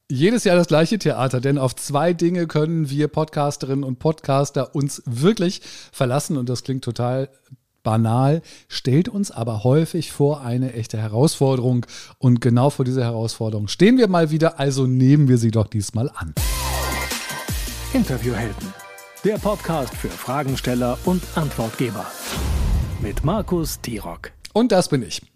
Jedes Jahr das gleiche Theater, denn auf 2 Dinge können wir Podcasterinnen und Podcaster uns wirklich verlassen und das klingt total banal, stellt uns aber häufig vor eine echte Herausforderung und genau vor dieser Herausforderung stehen wir mal wieder, also nehmen wir sie doch diesmal an. Interviewhelden, der Podcast für Fragensteller und Antwortgeber mit Markus Tirok. Und das bin ich.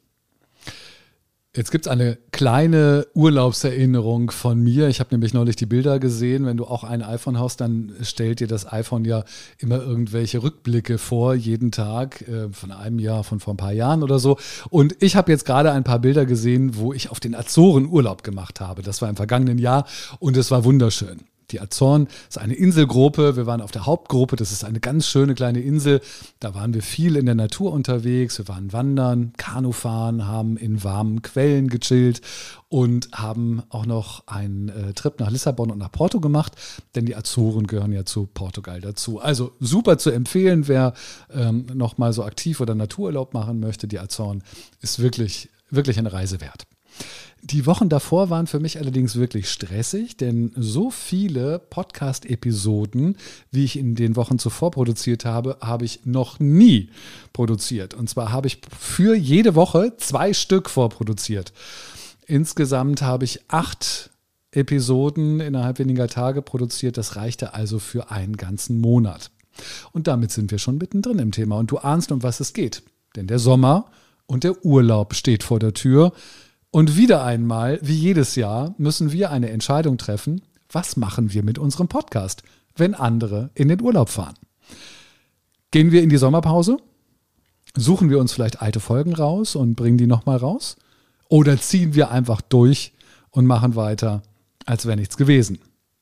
Jetzt gibt es eine kleine Urlaubserinnerung von mir. Ich habe nämlich neulich die Bilder gesehen. Wenn du auch ein iPhone hast, dann stellt dir das iPhone ja immer irgendwelche Rückblicke vor, jeden Tag von einem Jahr, von vor ein paar Jahren oder so. Und ich habe jetzt gerade ein paar Bilder gesehen, wo ich auf den Azoren Urlaub gemacht habe. Das war im vergangenen Jahr und es war wunderschön. Die Azoren ist eine Inselgruppe. Wir waren auf der Hauptgruppe. Das ist eine ganz schöne kleine Insel. Da waren wir viel in der Natur unterwegs. Wir waren wandern, Kanufahren, haben in warmen Quellen gechillt und haben auch noch einen Trip nach Lissabon und nach Porto gemacht, denn die Azoren gehören ja zu Portugal dazu. Also super zu empfehlen, wer noch mal so aktiv oder Natururlaub machen möchte. Die Azoren ist wirklich, wirklich eine Reise wert. Die Wochen davor waren für mich allerdings wirklich stressig, denn so viele Podcast-Episoden, wie ich in den Wochen zuvor produziert habe, habe ich noch nie produziert. Und zwar habe ich für jede Woche 2 Stück vorproduziert. Insgesamt habe ich 8 Episoden innerhalb weniger Tage produziert. Das reichte also für einen ganzen Monat. Und damit sind wir schon mittendrin im Thema. Und du ahnst, um was es geht. Denn der Sommer und der Urlaub steht vor der Tür. Und wieder einmal, wie jedes Jahr, müssen wir eine Entscheidung treffen, was machen wir mit unserem Podcast, wenn andere in den Urlaub fahren. Gehen wir in die Sommerpause? Suchen wir uns vielleicht alte Folgen raus und bringen die nochmal raus? Oder ziehen wir einfach durch und machen weiter, als wäre nichts gewesen?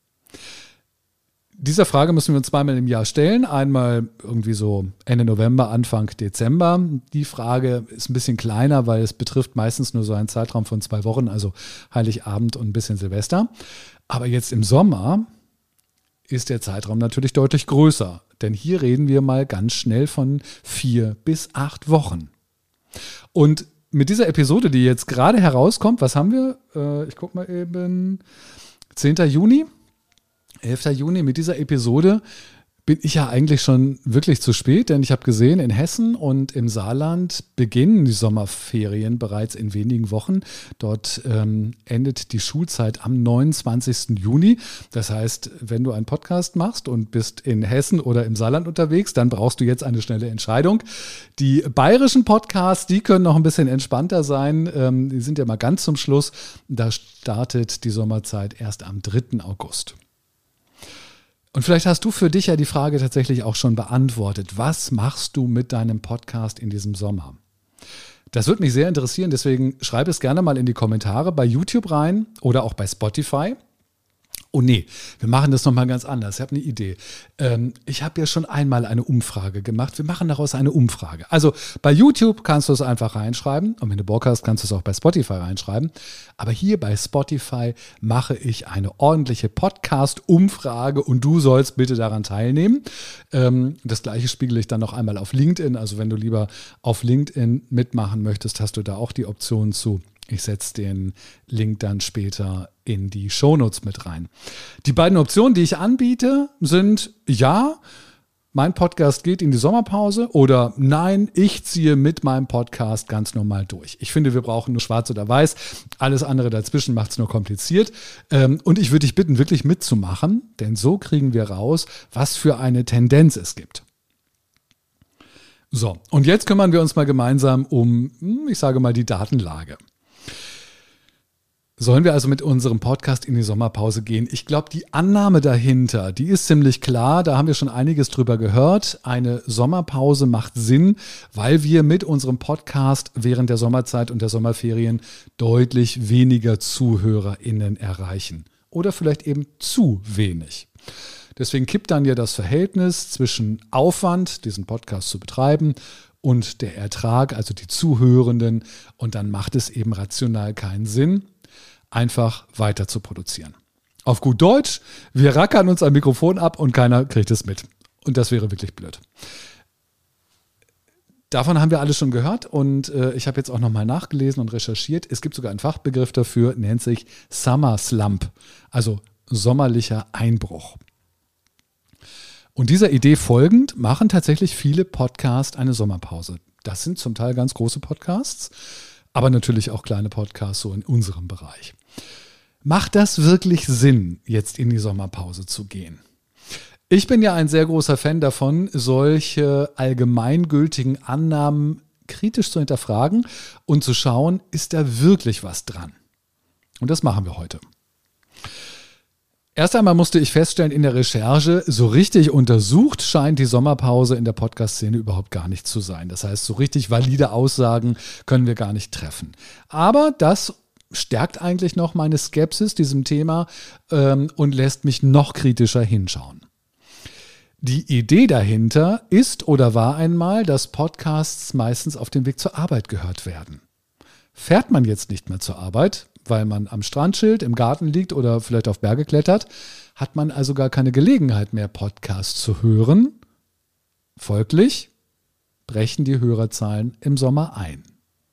Dieser Frage müssen wir uns zweimal im Jahr stellen. Einmal irgendwie so Ende November, Anfang Dezember. Die Frage ist ein bisschen kleiner, weil es betrifft meistens nur so einen Zeitraum von 2 Wochen, also Heiligabend und ein bisschen Silvester. Aber jetzt im Sommer ist der Zeitraum natürlich deutlich größer. Denn hier reden wir mal ganz schnell von 4 bis 8 Wochen. Und mit dieser Episode, die jetzt gerade herauskommt, was haben wir? Ich gucke mal eben. 10. Juni. 11. Juni, mit dieser Episode bin ich ja eigentlich schon wirklich zu spät, denn ich habe gesehen, in Hessen und im Saarland beginnen die Sommerferien bereits in wenigen Wochen. Dort endet die Schulzeit am 29. Juni. Das heißt, wenn du einen Podcast machst und bist in Hessen oder im Saarland unterwegs, dann brauchst du jetzt eine schnelle Entscheidung. Die bayerischen Podcasts, die können noch ein bisschen entspannter sein. Die sind ja mal ganz zum Schluss. Da startet die Sommerzeit erst am 3. August. Und vielleicht hast du für dich ja die Frage tatsächlich auch schon beantwortet. Was machst du mit deinem Podcast in diesem Sommer? Das würde mich sehr interessieren, deswegen schreib es gerne mal in die Kommentare bei YouTube rein oder auch bei Spotify. Oh nee, wir machen das nochmal ganz anders. Ich habe eine Idee. Ich habe ja schon einmal eine Umfrage gemacht. Wir machen daraus eine Umfrage. Also bei YouTube kannst du es einfach reinschreiben. Und wenn du Bock hast, kannst du es auch bei Spotify reinschreiben. Aber hier bei Spotify mache ich eine ordentliche Podcast-Umfrage und du sollst bitte daran teilnehmen. Das gleiche spiegele ich dann noch einmal auf LinkedIn. Also wenn du lieber auf LinkedIn mitmachen möchtest, hast du da auch die Option zu. Ich setze den Link dann später in die Shownotes mit rein. Die beiden Optionen, die ich anbiete, sind ja, mein Podcast geht in die Sommerpause oder nein, ich ziehe mit meinem Podcast ganz normal durch. Ich finde, wir brauchen nur schwarz oder weiß. Alles andere dazwischen macht es nur kompliziert. Und ich würde dich bitten, wirklich mitzumachen, denn so kriegen wir raus, was für eine Tendenz es gibt. So, und jetzt kümmern wir uns mal gemeinsam um, ich sage mal, die Datenlage. Sollen wir also mit unserem Podcast in die Sommerpause gehen? Ich glaube, die Annahme dahinter, die ist ziemlich klar. Da haben wir schon einiges drüber gehört. Eine Sommerpause macht Sinn, weil wir mit unserem Podcast während der Sommerzeit und der Sommerferien deutlich weniger ZuhörerInnen erreichen. Oder vielleicht eben zu wenig. Deswegen kippt dann ja das Verhältnis zwischen Aufwand, diesen Podcast zu betreiben, und der Ertrag, also die Zuhörenden. Und dann macht es eben rational keinen Sinn, einfach weiter zu produzieren. Auf gut Deutsch, wir rackern uns am Mikrofon ab und keiner kriegt es mit. Und das wäre wirklich blöd. Davon haben wir alle schon gehört und ich habe jetzt auch nochmal nachgelesen und recherchiert. Es gibt sogar einen Fachbegriff dafür, nennt sich Summer Slump, also sommerlicher Einbruch. Und dieser Idee folgend machen tatsächlich viele Podcasts eine Sommerpause. Das sind zum Teil ganz große Podcasts, aber natürlich auch kleine Podcasts so in unserem Bereich. Macht das wirklich Sinn, jetzt in die Sommerpause zu gehen? Ich bin ja ein sehr großer Fan davon, solche allgemeingültigen Annahmen kritisch zu hinterfragen und zu schauen, ist da wirklich was dran? Und das machen wir heute. Erst einmal musste ich feststellen in der Recherche, so richtig untersucht scheint die Sommerpause in der Podcast-Szene überhaupt gar nicht zu sein. Das heißt, so richtig valide Aussagen können wir gar nicht treffen. Aber das stärkt eigentlich noch meine Skepsis diesem Thema und lässt mich noch kritischer hinschauen. Die Idee dahinter ist oder war einmal, dass Podcasts meistens auf dem Weg zur Arbeit gehört werden. Fährt man jetzt nicht mehr zur Arbeit, weil man am Strand chillt, im Garten liegt oder vielleicht auf Berge klettert, hat man also gar keine Gelegenheit mehr, Podcasts zu hören. Folglich brechen die Hörerzahlen im Sommer ein.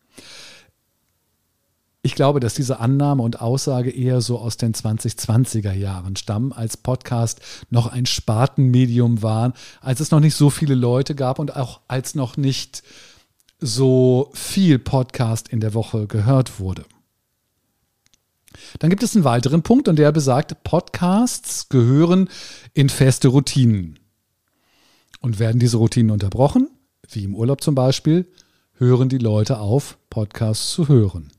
Ich glaube, dass diese Annahme und Aussage eher so aus den 2020er Jahren stammen, als Podcast noch ein Spartenmedium war, als es noch nicht so viele Leute gab und auch als noch nicht so viel Podcast in der Woche gehört wurde. Dann gibt es einen weiteren Punkt und der besagt, Podcasts gehören in feste Routinen. Und werden diese Routinen unterbrochen, wie im Urlaub zum Beispiel, hören die Leute auf, Podcasts zu hören.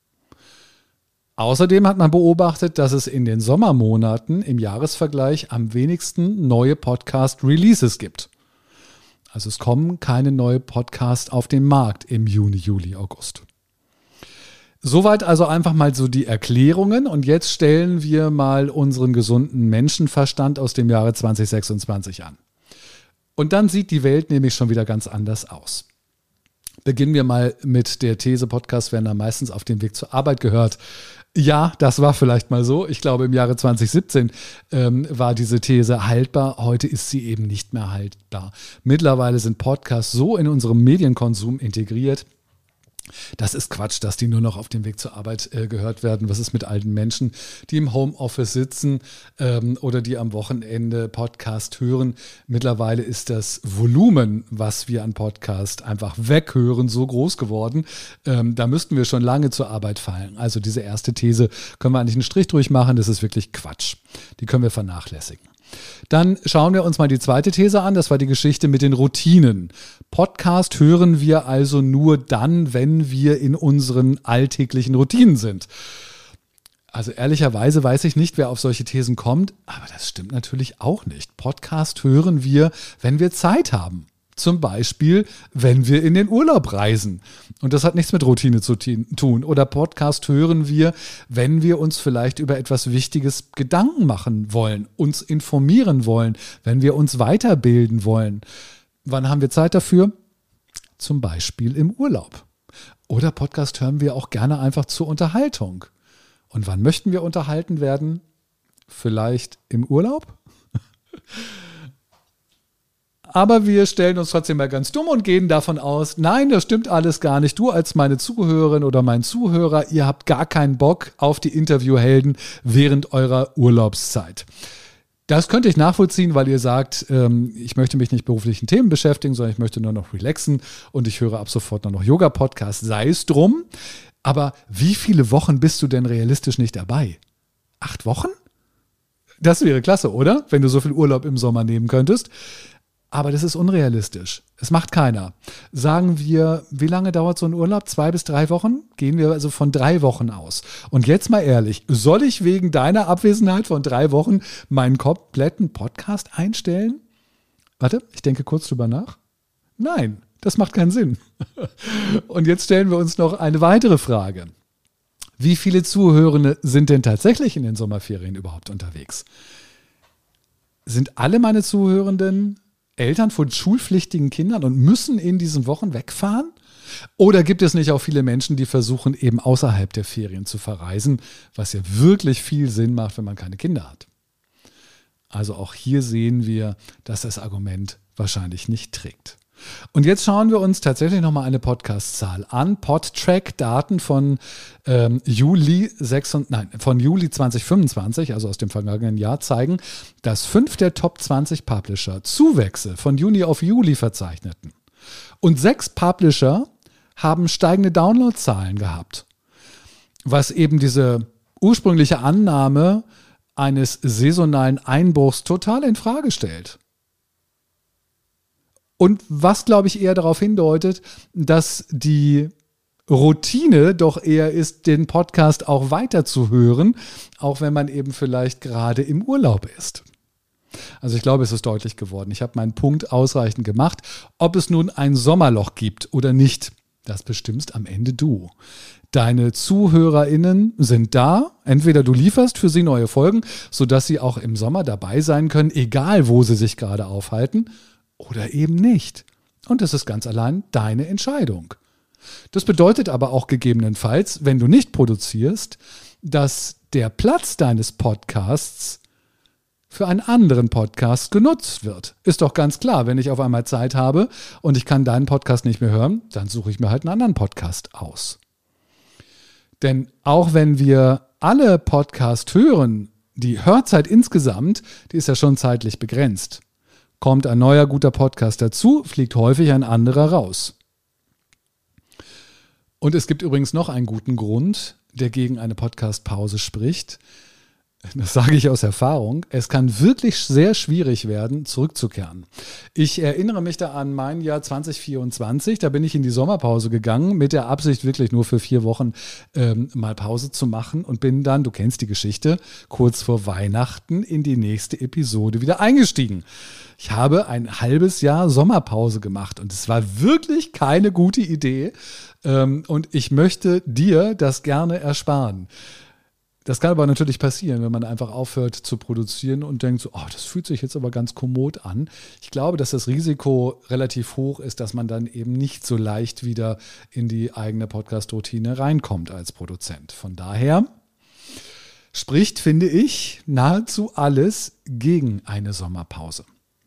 Außerdem hat man beobachtet, dass es in den Sommermonaten im Jahresvergleich am wenigsten neue Podcast-Releases gibt. Also es kommen keine neuen Podcasts auf den Markt im Juni, Juli, August. Soweit also einfach mal so die Erklärungen und jetzt stellen wir mal unseren gesunden Menschenverstand aus dem Jahre 2026 an. Und dann sieht die Welt nämlich schon wieder ganz anders aus. Beginnen wir mal mit der These, Podcasts werden dann meistens auf dem Weg zur Arbeit gehört. Ja, das war vielleicht mal so. Ich glaube, im Jahre 2017 war diese These haltbar. Heute ist sie eben nicht mehr haltbar. Mittlerweile sind Podcasts so in unserem Medienkonsum integriert. Das ist Quatsch, dass die nur noch auf dem Weg zur Arbeit gehört werden. Was ist mit alten Menschen, die im Homeoffice sitzen oder die am Wochenende Podcast hören? Mittlerweile ist das Volumen, was wir an Podcast einfach weghören, so groß geworden. Da müssten wir schon lange zur Arbeit fallen. Also diese erste These können wir eigentlich einen Strich durchmachen. Das ist wirklich Quatsch. Die können wir vernachlässigen. Dann schauen wir uns mal die zweite These an. Das war die Geschichte mit den Routinen. Podcast hören wir also nur dann, wenn wir in unseren alltäglichen Routinen sind. Also ehrlicherweise weiß ich nicht, wer auf solche Thesen kommt, aber das stimmt natürlich auch nicht. Podcast hören wir, wenn wir Zeit haben. Zum Beispiel, wenn wir in den Urlaub reisen. Und das hat nichts mit Routine zu tun. Oder Podcast hören wir, wenn wir uns vielleicht über etwas Wichtiges Gedanken machen wollen, uns informieren wollen, wenn wir uns weiterbilden wollen. Wann haben wir Zeit dafür? Zum Beispiel im Urlaub. Oder Podcast hören wir auch gerne einfach zur Unterhaltung. Und wann möchten wir unterhalten werden? Vielleicht im Urlaub? Aber wir stellen uns trotzdem mal ganz dumm und gehen davon aus, nein, das stimmt alles gar nicht. Du als meine Zuhörerin oder mein Zuhörer, ihr habt gar keinen Bock auf die Interviewhelden während eurer Urlaubszeit. Das könnte ich nachvollziehen, weil ihr sagt, ich möchte mich nicht beruflichen Themen beschäftigen, sondern ich möchte nur noch relaxen und ich höre ab sofort nur noch Yoga-Podcasts, sei es drum. Aber wie viele Wochen bist du denn realistisch nicht dabei? 8 Wochen? Das wäre klasse, oder? Wenn du so viel Urlaub im Sommer nehmen könntest. Aber das ist unrealistisch. Es macht keiner. Sagen wir, wie lange dauert so ein Urlaub? 2 bis 3 Wochen? Gehen wir also von 3 Wochen aus. Und jetzt mal ehrlich, soll ich wegen deiner Abwesenheit von 3 Wochen meinen kompletten Podcast einstellen? Warte, ich denke kurz drüber nach. Nein, das macht keinen Sinn. Und jetzt stellen wir uns noch eine weitere Frage. Wie viele Zuhörende sind denn tatsächlich in den Sommerferien überhaupt unterwegs? Sind alle meine Zuhörenden Eltern von schulpflichtigen Kindern und müssen in diesen Wochen wegfahren? Oder gibt es nicht auch viele Menschen, die versuchen, eben außerhalb der Ferien zu verreisen, was ja wirklich viel Sinn macht, wenn man keine Kinder hat? Also auch hier sehen wir, dass das Argument wahrscheinlich nicht trägt. Und jetzt schauen wir uns tatsächlich nochmal eine Podcast-Zahl an. Podtrack-Daten von Juli 2025, also aus dem vergangenen Jahr, zeigen, dass 5 der Top 20 Publisher Zuwächse von Juni auf Juli verzeichneten. Und 6 Publisher haben steigende Downloadzahlen gehabt. Was eben diese ursprüngliche Annahme eines saisonalen Einbruchs total in Frage stellt. Und was, glaube ich, eher darauf hindeutet, dass die Routine doch eher ist, den Podcast auch weiter zu hören, auch wenn man eben vielleicht gerade im Urlaub ist. Also ich glaube, es ist deutlich geworden. Ich habe meinen Punkt ausreichend gemacht. Ob es nun ein Sommerloch gibt oder nicht, das bestimmst am Ende du. Deine ZuhörerInnen sind da. Entweder du lieferst für sie neue Folgen, sodass sie auch im Sommer dabei sein können, egal wo sie sich gerade aufhalten, oder eben nicht. Und das ist ganz allein deine Entscheidung. Das bedeutet aber auch gegebenenfalls, wenn du nicht produzierst, dass der Platz deines Podcasts für einen anderen Podcast genutzt wird. Ist doch ganz klar, wenn ich auf einmal Zeit habe und ich kann deinen Podcast nicht mehr hören, dann suche ich mir halt einen anderen Podcast aus. Denn auch wenn wir alle Podcasts hören, die Hörzeit insgesamt, die ist ja schon zeitlich begrenzt. Kommt ein neuer guter Podcast dazu, fliegt häufig ein anderer raus. Und es gibt übrigens noch einen guten Grund, der gegen eine Podcast-Pause spricht. Das sage ich aus Erfahrung. Es kann wirklich sehr schwierig werden, zurückzukehren. Ich erinnere mich da an mein Jahr 2024. Da bin ich in die Sommerpause gegangen, mit der Absicht, wirklich nur für 4 Wochen mal Pause zu machen und bin dann, du kennst die Geschichte, kurz vor Weihnachten in die nächste Episode wieder eingestiegen. Ich habe ein halbes Jahr Sommerpause gemacht und es war wirklich keine gute Idee. Und ich möchte dir das gerne ersparen. Das kann aber natürlich passieren, wenn man einfach aufhört zu produzieren und denkt so, oh, das fühlt sich jetzt aber ganz kommod an. Ich glaube, dass das Risiko relativ hoch ist, dass man dann eben nicht so leicht wieder in die eigene Podcast-Routine reinkommt als Produzent. Von daher spricht, finde ich, nahezu alles gegen eine Sommerpause.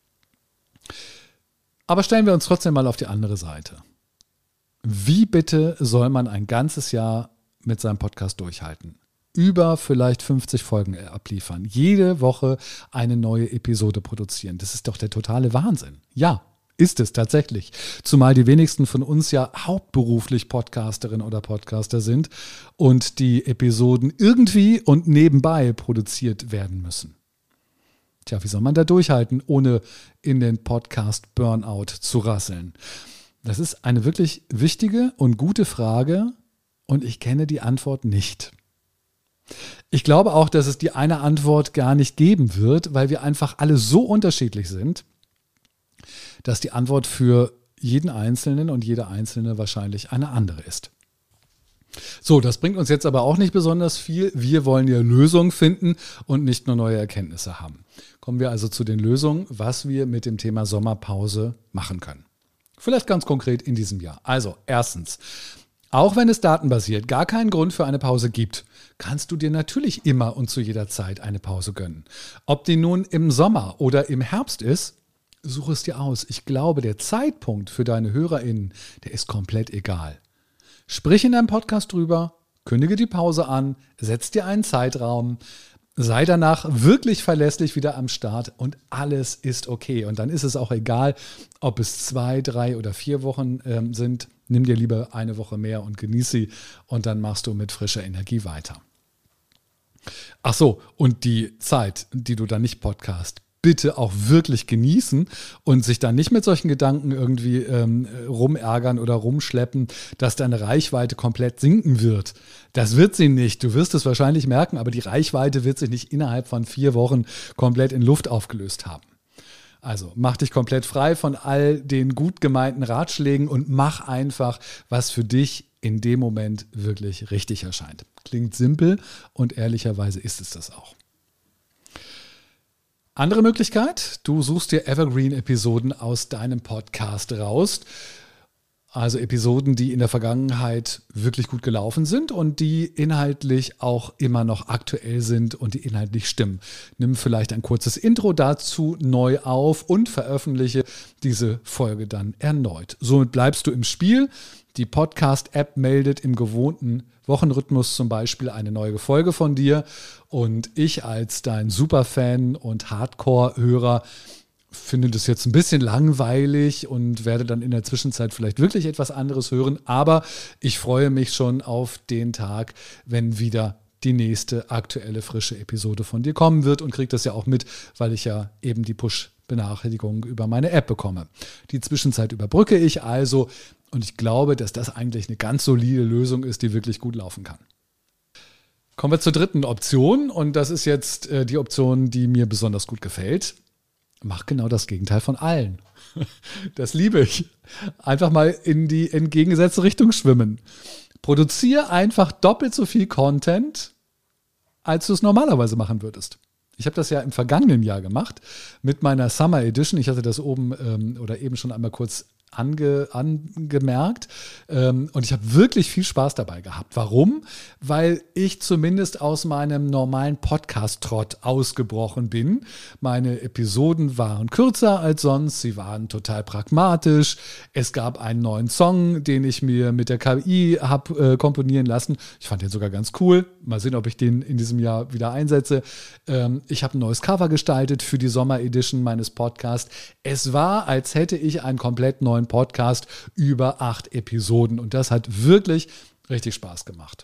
Aber stellen wir uns trotzdem mal auf die andere Seite. Wie bitte soll man ein ganzes Jahr mit seinem Podcast durchhalten? Über vielleicht 50 Folgen abliefern, jede Woche eine neue Episode produzieren. Das ist doch der totale Wahnsinn. Ja, ist es tatsächlich. Zumal die wenigsten von uns ja hauptberuflich Podcasterin oder Podcaster sind und die Episoden irgendwie und nebenbei produziert werden müssen. Tja, wie soll man da durchhalten, ohne in den Podcast-Burnout zu rasseln? Das ist eine wirklich wichtige und gute Frage und ich kenne die Antwort nicht. Ich glaube auch, dass es die eine Antwort gar nicht geben wird, weil wir einfach alle so unterschiedlich sind, dass die Antwort für jeden Einzelnen und jede Einzelne wahrscheinlich eine andere ist. So, das bringt uns jetzt aber auch nicht besonders viel. Wir wollen ja Lösungen finden und nicht nur neue Erkenntnisse haben. Kommen wir also zu den Lösungen, was wir mit dem Thema Sommerpause machen können. Vielleicht ganz konkret in diesem Jahr. Also, erstens, auch wenn es datenbasiert gar keinen Grund für eine Pause gibt, kannst du dir natürlich immer und zu jeder Zeit eine Pause gönnen. Ob die nun im Sommer oder im Herbst ist, suche es dir aus. Ich glaube, der Zeitpunkt für deine HörerInnen, der ist komplett egal. Sprich in deinem Podcast drüber, kündige die Pause an, setz dir einen Zeitraum, sei danach wirklich verlässlich wieder am Start und alles ist okay. Und dann ist es auch egal, ob es 2, 3 oder 4 Wochen sind. Nimm dir lieber eine Woche mehr und genieß sie und dann machst du mit frischer Energie weiter. Ach so, und die Zeit, die du dann nicht podcast, bitte auch wirklich genießen und sich dann nicht mit solchen Gedanken irgendwie rumärgern oder rumschleppen, dass deine Reichweite komplett sinken wird. Das wird sie nicht. Du wirst es wahrscheinlich merken, aber die Reichweite wird sich nicht innerhalb von 4 Wochen komplett in Luft aufgelöst haben. Also mach dich komplett frei von all den gut gemeinten Ratschlägen und mach einfach, was für dich in dem Moment wirklich richtig erscheint. Klingt simpel und ehrlicherweise ist es das auch. Andere Möglichkeit, du suchst dir Evergreen-Episoden aus deinem Podcast raus. Also Episoden, die in der Vergangenheit wirklich gut gelaufen sind und die inhaltlich auch immer noch aktuell sind und die inhaltlich stimmen. Nimm vielleicht ein kurzes Intro dazu neu auf und veröffentliche diese Folge dann erneut. Somit bleibst du im Spiel. Die Podcast-App meldet im gewohnten Wochenrhythmus zum Beispiel eine neue Folge von dir. Und ich als dein Superfan und Hardcore-Hörer finde das jetzt ein bisschen langweilig und werde dann in der Zwischenzeit vielleicht wirklich etwas anderes hören. Aber ich freue mich schon auf den Tag, wenn wieder die nächste aktuelle, frische Episode von dir kommen wird und kriege das ja auch mit, weil ich ja eben die Push-Benachrichtigung über meine App bekomme. Die Zwischenzeit überbrücke ich also und ich glaube, dass das eigentlich eine ganz solide Lösung ist, die wirklich gut laufen kann. Kommen wir zur dritten Option und das ist jetzt die Option, die mir besonders gut gefällt. Mach genau das Gegenteil von allen. Das liebe ich. Einfach mal in die entgegengesetzte Richtung schwimmen. Produziere einfach doppelt so viel Content, als du es normalerweise machen würdest. Ich habe das ja im vergangenen Jahr gemacht mit meiner Summer Edition. Ich hatte das oben oder eben schon einmal kurz angemerkt und ich habe wirklich viel Spaß dabei gehabt. Warum? Weil ich zumindest aus meinem normalen Podcast-Trott ausgebrochen bin. Meine Episoden waren kürzer als sonst, sie waren total pragmatisch. Es gab einen neuen Song, den ich mir mit der KI habe komponieren lassen. Ich fand den sogar ganz cool. Mal sehen, ob ich den in diesem Jahr wieder einsetze. Ich habe ein neues Cover gestaltet für die Sommer Edition meines Podcasts. Es war, als hätte ich einen komplett neuen Podcast über 8 Episoden und das hat wirklich richtig Spaß gemacht.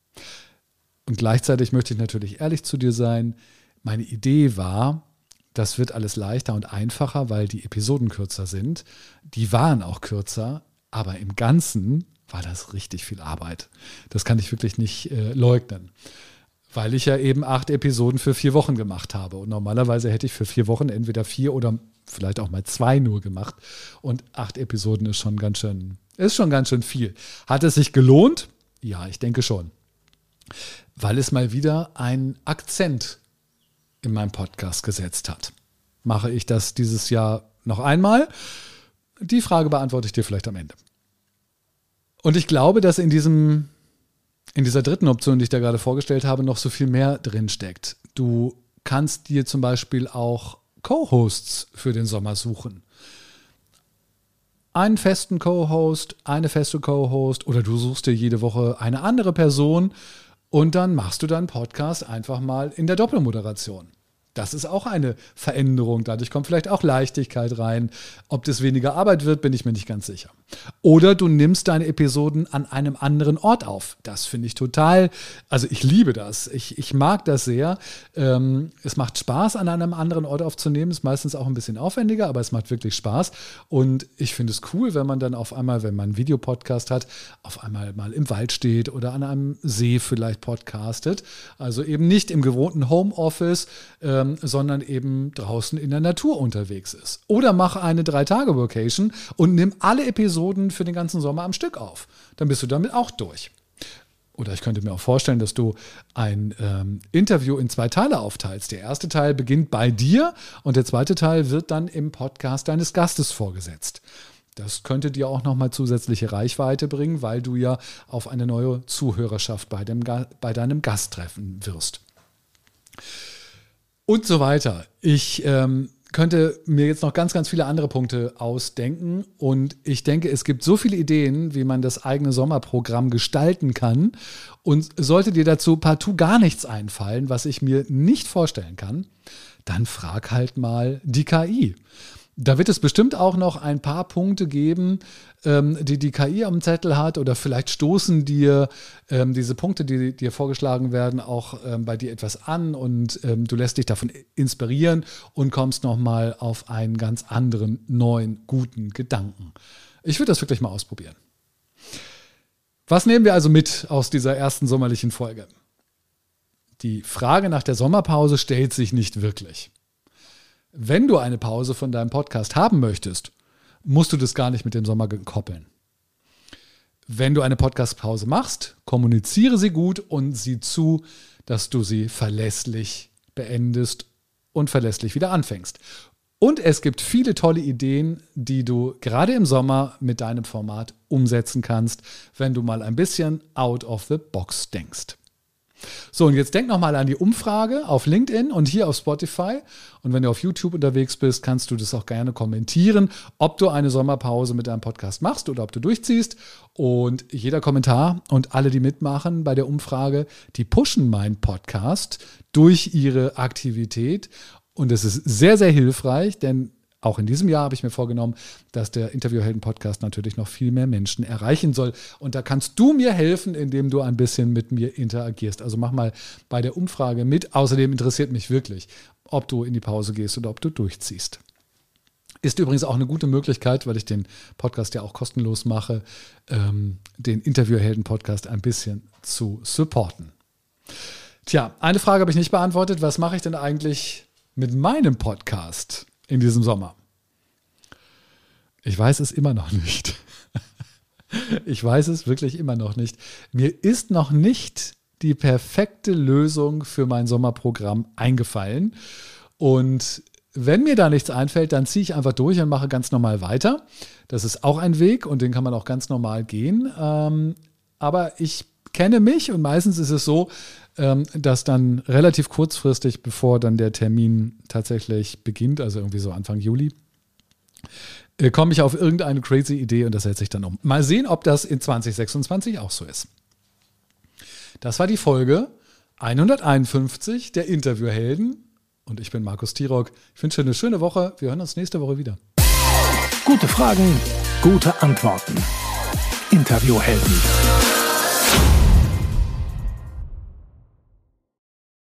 Und gleichzeitig möchte ich natürlich ehrlich zu dir sein. Meine Idee war, das wird alles leichter und einfacher, weil die Episoden kürzer sind. Die waren auch kürzer, aber im Ganzen war das richtig viel Arbeit. Das kann ich wirklich nicht leugnen. Weil ich ja eben 8 Episoden für 4 Wochen gemacht habe. Und normalerweise hätte ich für 4 Wochen entweder 4 oder vielleicht auch mal 2 nur gemacht. Und 8 Episoden ist schon ganz schön viel. Hat es sich gelohnt? Ja, ich denke schon. Weil es mal wieder einen Akzent in meinem Podcast gesetzt hat. Mache ich das dieses Jahr noch einmal? Die Frage beantworte ich dir vielleicht am Ende. Und ich glaube, dass in dieser dritten Option, die ich da gerade vorgestellt habe, noch so viel mehr drin steckt. Du kannst dir zum Beispiel auch Co-Hosts für den Sommer suchen. Einen festen Co-Host, eine feste Co-Host oder du suchst dir jede Woche eine andere Person und dann machst du deinen Podcast einfach mal in der Doppelmoderation. Das ist auch eine Veränderung. Dadurch kommt vielleicht auch Leichtigkeit rein. Ob das weniger Arbeit wird, bin ich mir nicht ganz sicher. Oder du nimmst deine Episoden an einem anderen Ort auf. Das finde ich total, also ich liebe das. Ich mag das sehr. Es macht Spaß, an einem anderen Ort aufzunehmen. Ist meistens auch ein bisschen aufwendiger, aber es macht wirklich Spaß. Und ich finde es cool, wenn man dann auf einmal, wenn man einen Videopodcast hat, auf einmal mal im Wald steht oder an einem See vielleicht podcastet. Also eben nicht im gewohnten Homeoffice, sondern eben draußen in der Natur unterwegs ist. Oder mach eine 3-Tage-Vacation und nimm alle Episoden für den ganzen Sommer am Stück auf. Dann bist du damit auch durch. Oder ich könnte mir auch vorstellen, dass du ein Interview in 2 Teile aufteilst. Der erste Teil beginnt bei dir und der zweite Teil wird dann im Podcast deines Gastes vorgesetzt. Das könnte dir auch nochmal zusätzliche Reichweite bringen, weil du ja auf eine neue Zuhörerschaft bei deinem Gast treffen wirst. Und so weiter. Ich könnte mir jetzt noch ganz, ganz viele andere Punkte ausdenken und ich denke, es gibt so viele Ideen, wie man das eigene Sommerprogramm gestalten kann und sollte dir dazu partout gar nichts einfallen, was ich mir nicht vorstellen kann, dann frag halt mal die KI. Da wird es bestimmt auch noch ein paar Punkte geben, die KI am Zettel hat oder vielleicht stoßen dir diese Punkte, die dir vorgeschlagen werden, auch bei dir etwas an und du lässt dich davon inspirieren und kommst nochmal auf einen ganz anderen, neuen, guten Gedanken. Ich würde das wirklich mal ausprobieren. Was nehmen wir also mit aus dieser ersten sommerlichen Folge? Die Frage nach der Sommerpause stellt sich nicht wirklich. Wenn du eine Pause von deinem Podcast haben möchtest, musst du das gar nicht mit dem Sommer koppeln. Wenn du eine Podcast-Pause machst, kommuniziere sie gut und sieh zu, dass du sie verlässlich beendest und verlässlich wieder anfängst. Und es gibt viele tolle Ideen, die du gerade im Sommer mit deinem Format umsetzen kannst, wenn du mal ein bisschen out of the box denkst. So, und jetzt denk nochmal an die Umfrage auf LinkedIn und hier auf Spotify. Und wenn du auf YouTube unterwegs bist, kannst du das auch gerne kommentieren, ob du eine Sommerpause mit deinem Podcast machst oder ob du durchziehst. Und jeder Kommentar und alle, die mitmachen bei der Umfrage, die pushen meinen Podcast durch ihre Aktivität. Und es ist sehr, sehr hilfreich, denn auch in diesem Jahr habe ich mir vorgenommen, dass der Interviewhelden-Podcast natürlich noch viel mehr Menschen erreichen soll. Und da kannst du mir helfen, indem du ein bisschen mit mir interagierst. Also mach mal bei der Umfrage mit. Außerdem interessiert mich wirklich, ob du in die Pause gehst oder ob du durchziehst. Ist übrigens auch eine gute Möglichkeit, weil ich den Podcast ja auch kostenlos mache, den Interviewhelden-Podcast ein bisschen zu supporten. Tja, eine Frage habe ich nicht beantwortet. Was mache ich denn eigentlich mit meinem Podcast in diesem Sommer? Ich weiß es immer noch nicht. Ich weiß es wirklich immer noch nicht. Mir ist noch nicht die perfekte Lösung für mein Sommerprogramm eingefallen. Und wenn mir da nichts einfällt, dann ziehe ich einfach durch und mache ganz normal weiter. Das ist auch ein Weg und den kann man auch ganz normal gehen. Aber ich kenne mich und meistens ist es so, dass dann relativ kurzfristig, bevor dann der Termin tatsächlich beginnt, also irgendwie so Anfang Juli, komme ich auf irgendeine crazy Idee und das setze ich dann um. Mal sehen, ob das in 2026 auch so ist. Das war die Folge 151 der Interviewhelden und ich bin Markus Tirok. Ich wünsche dir eine schöne Woche. Wir hören uns nächste Woche wieder. Gute Fragen, gute Antworten. Interviewhelden.